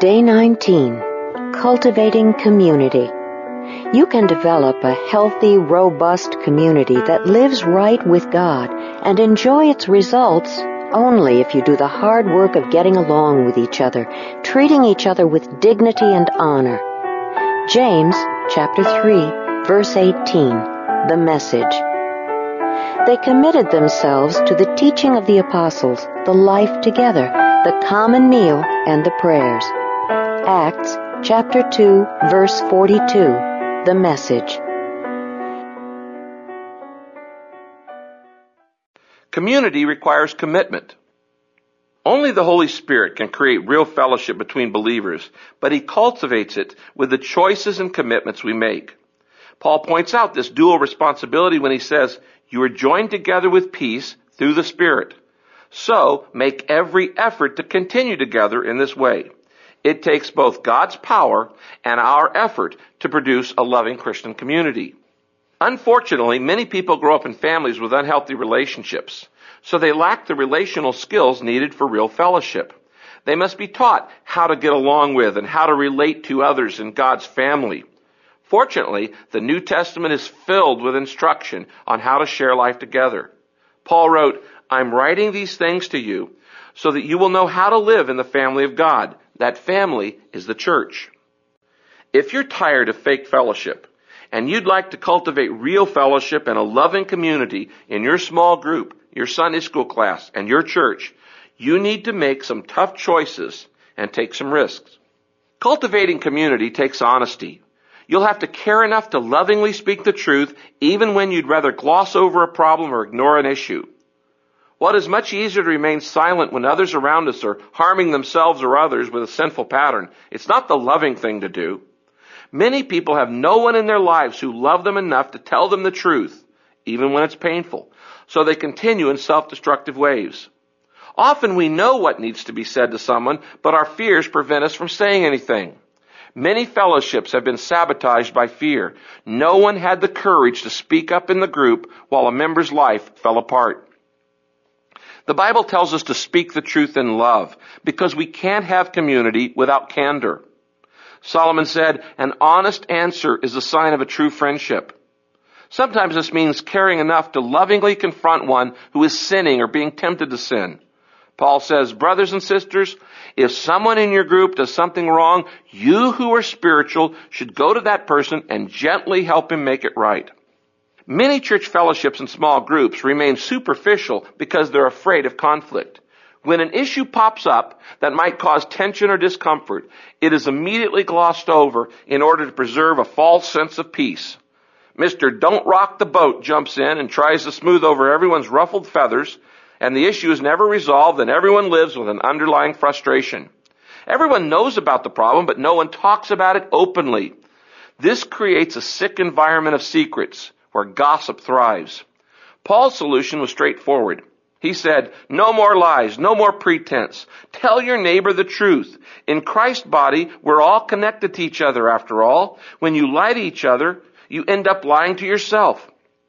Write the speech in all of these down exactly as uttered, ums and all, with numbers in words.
Day nineteen, Cultivating Community. You can develop a healthy, robust community that lives right with God and enjoy its results only if you do the hard work of getting along with each other, treating each other with dignity and honor. James chapter three, verse eighteen, the Message. They committed themselves to the teaching of the apostles, the life together, the common meal, and the prayers. Acts chapter two, verse forty-two, the Message. Community requires commitment. Only the Holy Spirit can create real fellowship between believers, but He cultivates it with the choices and commitments we make. Paul points out this dual responsibility when he says, "You are joined together with peace through the Spirit. So make every effort to continue together in this way." It takes both God's power and our effort to produce a loving Christian community. Unfortunately, many people grow up in families with unhealthy relationships, so they lack the relational skills needed for real fellowship. They must be taught how to get along with and how to relate to others in God's family. Fortunately, the New Testament is filled with instruction on how to share life together. Paul wrote, "I'm writing these things to you so that you will know how to live in the family of God." That family is the church. If you're tired of fake fellowship and you'd like to cultivate real fellowship and a loving community in your small group, your Sunday school class, and your church, you need to make some tough choices and take some risks. Cultivating community takes honesty. You'll have to care enough to lovingly speak the truth even when you'd rather gloss over a problem or ignore an issue. While it is much easier to remain silent when others around us are harming themselves or others with a sinful pattern, it's not the loving thing to do. Many people have no one in their lives who love them enough to tell them the truth, even when it's painful, so they continue in self-destructive ways. Often we know what needs to be said to someone, but our fears prevent us from saying anything. Many fellowships have been sabotaged by fear. No one had the courage to speak up in the group while a member's life fell apart. The Bible tells us to speak the truth in love, because we can't have community without candor. Solomon said, "An honest answer is a sign of a true friendship." Sometimes this means caring enough to lovingly confront one who is sinning or being tempted to sin. Paul says, "Brothers and sisters, if someone in your group does something wrong, you who are spiritual should go to that person and gently help him make it right." Many church fellowships and small groups remain superficial because they're afraid of conflict. When an issue pops up that might cause tension or discomfort, it is immediately glossed over in order to preserve a false sense of peace. Mister Don't Rock the Boat jumps in and tries to smooth over everyone's ruffled feathers, and the issue is never resolved, and everyone lives with an underlying frustration. Everyone knows about the problem, but no one talks about it openly. This creates a sick environment of secrets, where gossip thrives. Paul's solution was straightforward. He said, "No more lies, no more pretense. Tell your neighbor the truth. In Christ's body, we're all connected to each other after all. When you lie to each other, you end up lying to yourself."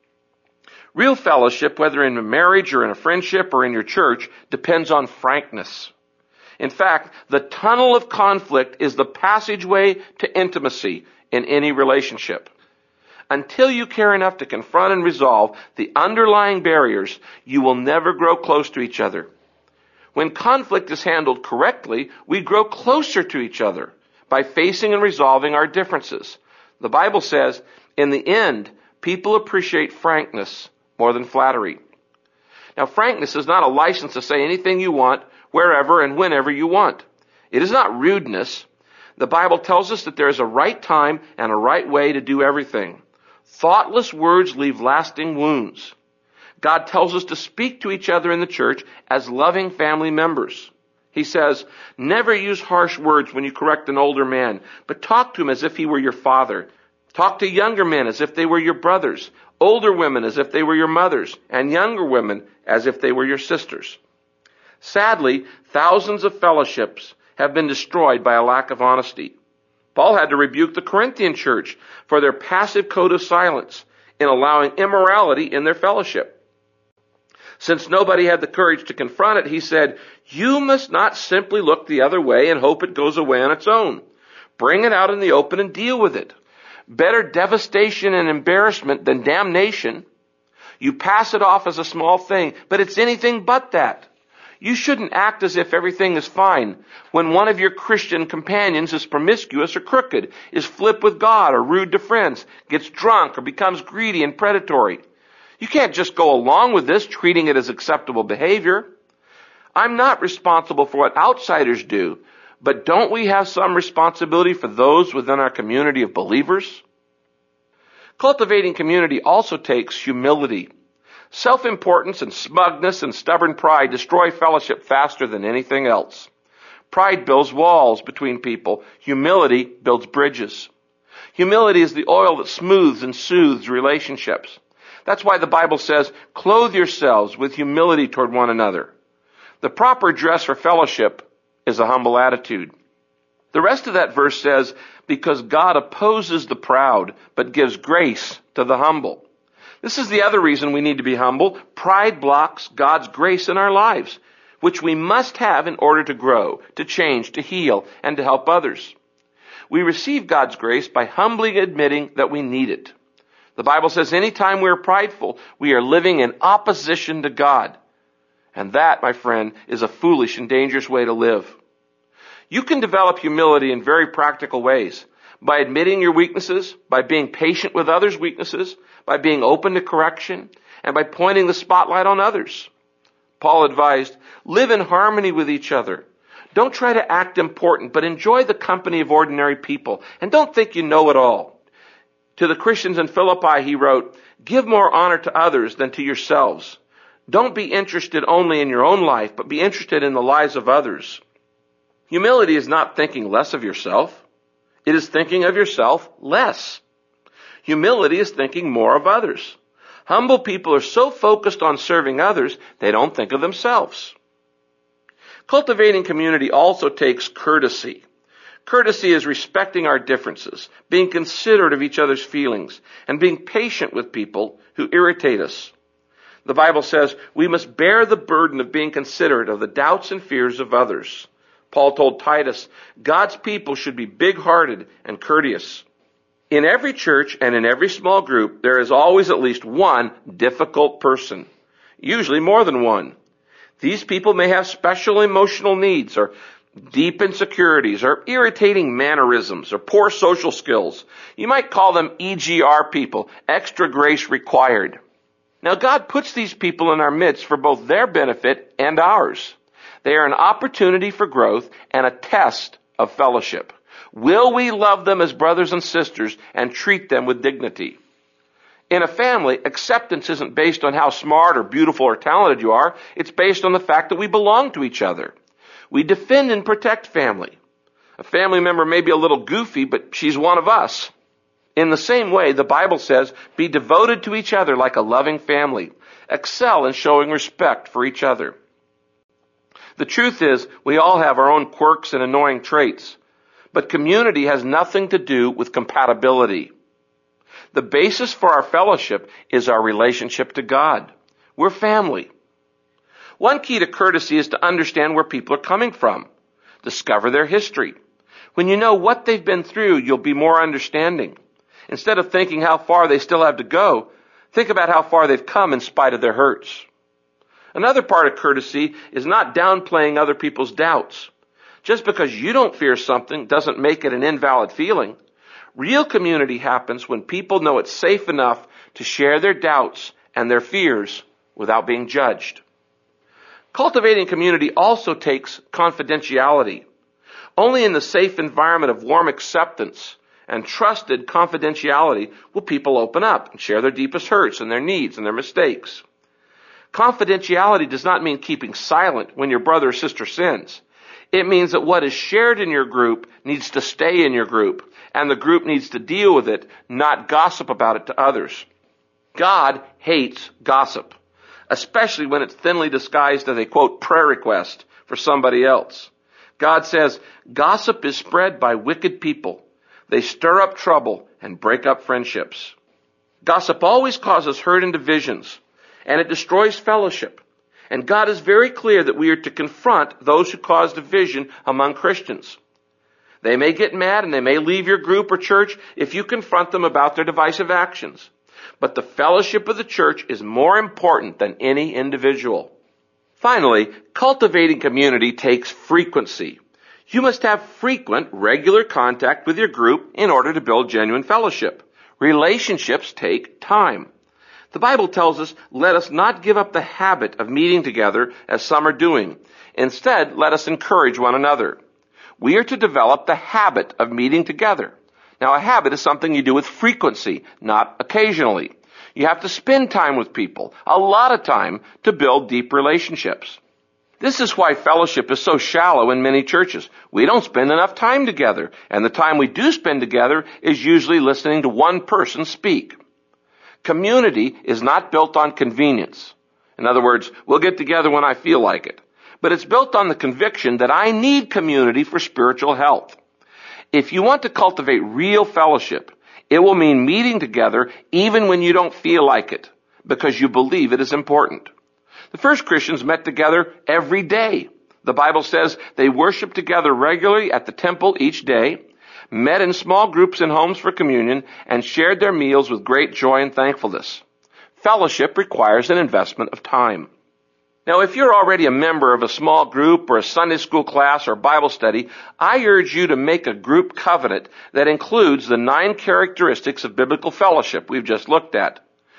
Real fellowship, whether in a marriage or in a friendship or in your church, depends on frankness. In fact, the tunnel of conflict is the passageway to intimacy in any relationship. Until you care enough to confront and resolve the underlying barriers, you will never grow close to each other. When conflict is handled correctly, we grow closer to each other by facing and resolving our differences. The Bible says, in the end, people appreciate frankness more than flattery. Now, frankness is not a license to say anything you want, wherever and whenever you want. It is not rudeness. The Bible tells us that there is a right time and a right way to do everything. Thoughtless words leave lasting wounds. God tells us to speak to each other in the church as loving family members. He says, "Never use harsh words when you correct an older man, but talk to him as if he were your father. Talk to younger men as if they were your brothers, older women as if they were your mothers, and younger women as if they were your sisters." Sadly, thousands of fellowships have been destroyed by a lack of honesty. Paul had to rebuke the Corinthian church for their passive code of silence in allowing immorality in their fellowship. Since nobody had the courage to confront it, he said, "You must not simply look the other way and hope it goes away on its own. Bring it out in the open and deal with it. Better devastation and embarrassment than damnation. You pass it off as a small thing, but it's anything but that. You shouldn't act as if everything is fine when one of your Christian companions is promiscuous or crooked, is flip with God or rude to friends, gets drunk or becomes greedy and predatory. You can't just go along with this, treating it as acceptable behavior. I'm not responsible for what outsiders do, but don't we have some responsibility for those within our community of believers?" Cultivating community also takes humility. Self-importance and smugness and stubborn pride destroy fellowship faster than anything else. Pride builds walls between people. Humility builds bridges. Humility is the oil that smooths and soothes relationships. That's why the Bible says, "Clothe yourselves with humility toward one another." The proper dress for fellowship is a humble attitude. The rest of that verse says, "Because God opposes the proud, but gives grace to the humble." This is the other reason we need to be humble. Pride blocks God's grace in our lives, which we must have in order to grow, to change, to heal, and to help others. We receive God's grace by humbly admitting that we need it. The Bible says anytime we are prideful, we are living in opposition to God. And that, my friend, is a foolish and dangerous way to live. You can develop humility in very practical ways. By admitting your weaknesses, by being patient with others' weaknesses, by being open to correction, and by pointing the spotlight on others. Paul advised, live in harmony with each other. Don't try to act important, but enjoy the company of ordinary people, and don't think you know it all. To the Christians in Philippi, he wrote, give more honor to others than to yourselves. Don't be interested only in your own life, but be interested in the lives of others. Humility is not thinking less of yourself. It is thinking of yourself less. Humility is thinking more of others. Humble people are so focused on serving others, they don't think of themselves. Cultivating community also takes courtesy. Courtesy is respecting our differences, being considerate of each other's feelings, and being patient with people who irritate us. The Bible says we must bear the burden of being considerate of the doubts and fears of others. Paul told Titus, God's people should be big-hearted and courteous. In every church and in every small group, there is always at least one difficult person, usually more than one. These people may have special emotional needs or deep insecurities or irritating mannerisms or poor social skills. You might call them E G R people, extra grace required. Now, God puts these people in our midst for both their benefit and ours. They are an opportunity for growth and a test of fellowship. Will we love them as brothers and sisters and treat them with dignity? In a family, acceptance isn't based on how smart or beautiful or talented you are. It's based on the fact that we belong to each other. We defend and protect family. A family member may be a little goofy, but she's one of us. In the same way, the Bible says, be devoted to each other like a loving family. Excel in showing respect for each other. The truth is, we all have our own quirks and annoying traits. But community has nothing to do with compatibility. The basis for our fellowship is our relationship to God. We're family. One key to courtesy is to understand where people are coming from. Discover their history. When you know what they've been through, you'll be more understanding. Instead of thinking how far they still have to go, think about how far they've come in spite of their hurts. Another part of courtesy is not downplaying other people's doubts. Just because you don't fear something doesn't make it an invalid feeling. Real community happens when people know it's safe enough to share their doubts and their fears without being judged. Cultivating community also takes confidentiality. Only in the safe environment of warm acceptance and trusted confidentiality will people open up and share their deepest hurts and their needs and their mistakes. Confidentiality does not mean keeping silent when your brother or sister sins. It means that what is shared in your group needs to stay in your group, and the group needs to deal with it, not gossip about it to others. God hates gossip, especially when it's thinly disguised as a, quote, prayer request for somebody else. God says, gossip is spread by wicked people. They stir up trouble and break up friendships. Gossip always causes hurt and divisions, and it destroys fellowship. And God is very clear that we are to confront those who cause division among Christians. They may get mad and they may leave your group or church if you confront them about their divisive actions. But the fellowship of the church is more important than any individual. Finally, cultivating community takes frequency. You must have frequent, regular contact with your group in order to build genuine fellowship. Relationships take time. The Bible tells us, let us not give up the habit of meeting together as some are doing. Instead, let us encourage one another. We are to develop the habit of meeting together. Now, a habit is something you do with frequency, not occasionally. You have to spend time with people, a lot of time, to build deep relationships. This is why fellowship is so shallow in many churches. We don't spend enough time together, and the time we do spend together is usually listening to one person speak. Community is not built on convenience. In other words, we'll get together when I feel like it. But it's built on the conviction that I need community for spiritual health. If you want to cultivate real fellowship, it will mean meeting together even when you don't feel like it, because you believe it is important. The first Christians met together every day. The Bible says they worshiped together regularly at the temple each day, met in small groups in homes for communion, and shared their meals with great joy and thankfulness. Fellowship requires an investment of time. Now, if you're already a member of a small group or a Sunday school class or Bible study, I urge you to make a group covenant that includes the nine characteristics of biblical fellowship we've just looked at.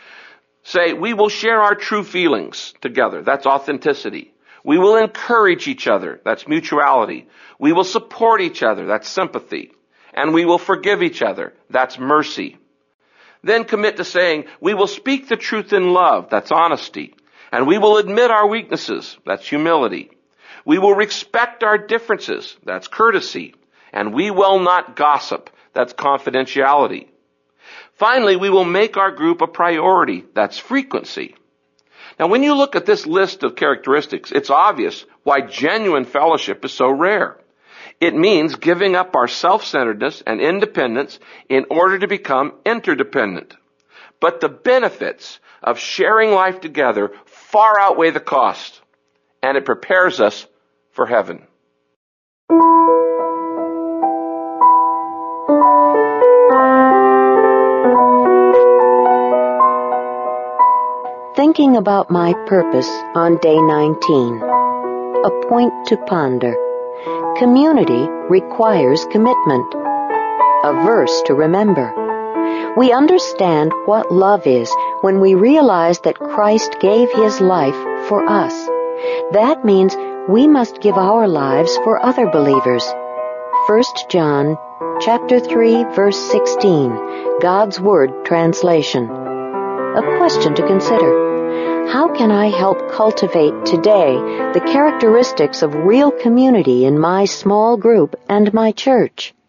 Say, we will share our true feelings together. That's authenticity. We will encourage each other. That's mutuality. We will support each other. That's sympathy. And we will forgive each other. That's mercy. Then commit to saying, we will speak the truth in love. That's honesty. And we will admit our weaknesses. That's humility. We will respect our differences. That's courtesy. And we will not gossip. That's confidentiality. Finally, we will make our group a priority. That's frequency. Now, when you look at this list of characteristics, it's obvious why genuine fellowship is so rare. It means giving up our self-centeredness and independence in order to become interdependent. But the benefits of sharing life together far outweigh the cost, and it prepares us for heaven. Thinking about my purpose on day nineteen. A point to ponder. Community requires commitment. A verse to remember. We understand what love is when we realize that Christ gave his life for us. That means we must give our lives for other believers. First John chapter three, verse sixteen, God's Word translation. A question to consider. How can I help cultivate today the characteristics of real community in my small group and my church?